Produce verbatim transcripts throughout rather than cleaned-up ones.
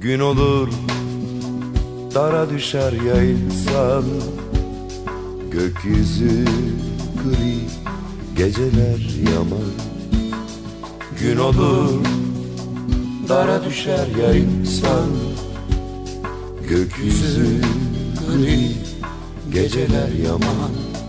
Gün olur dara düşer ya insan, gökyüzü gri, geceler yaman. Gün olur dara düşer ya insan, gökyüzü gri, geceler yaman.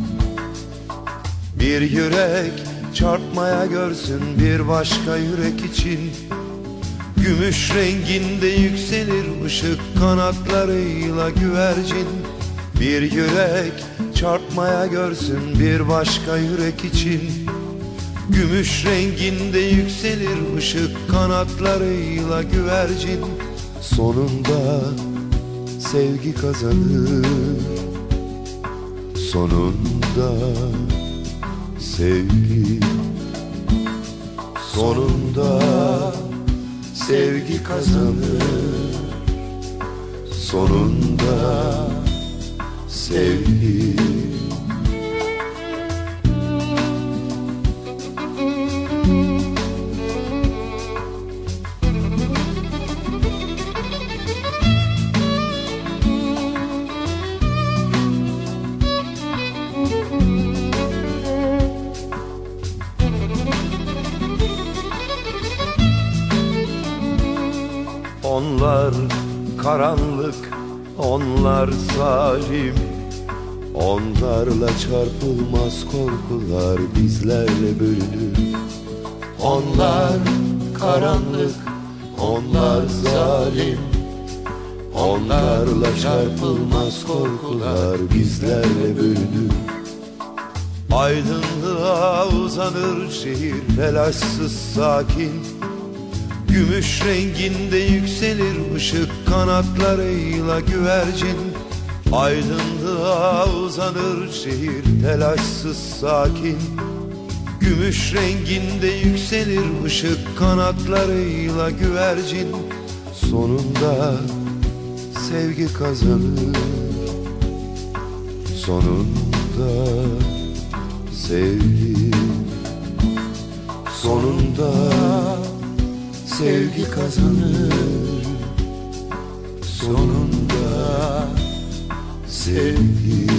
Bir yürek çarpmaya görsün bir başka yürek için, gümüş renginde yükselir ışık kanatlarıyla güvercin. Bir yürek çarpmaya görsün bir başka yürek için, gümüş renginde yükselir ışık kanatlarıyla güvercin. Sonunda sevgi kazanır, sonunda sevgi, sonunda sevgi kazanır, sonunda sevgi. Onlar karanlık, onlar zalim, onlarla çarpılmaz korkular bizlerle bölünür. Onlar karanlık, onlar zalim, onlarla çarpılmaz korkular bizlerle bölünür. Aydınlığa uzanır şehir telaşsız sakin, gümüş renginde yükselir ışık kanatlarıyla güvercin. Aydınlığa uzanır şehir telaşsız sakin, gümüş renginde yükselir ışık kanatlarıyla güvercin. Sonunda sevgi kazanır, sonunda sevgi, sonunda sevgi kazanır, sonunda sevgi.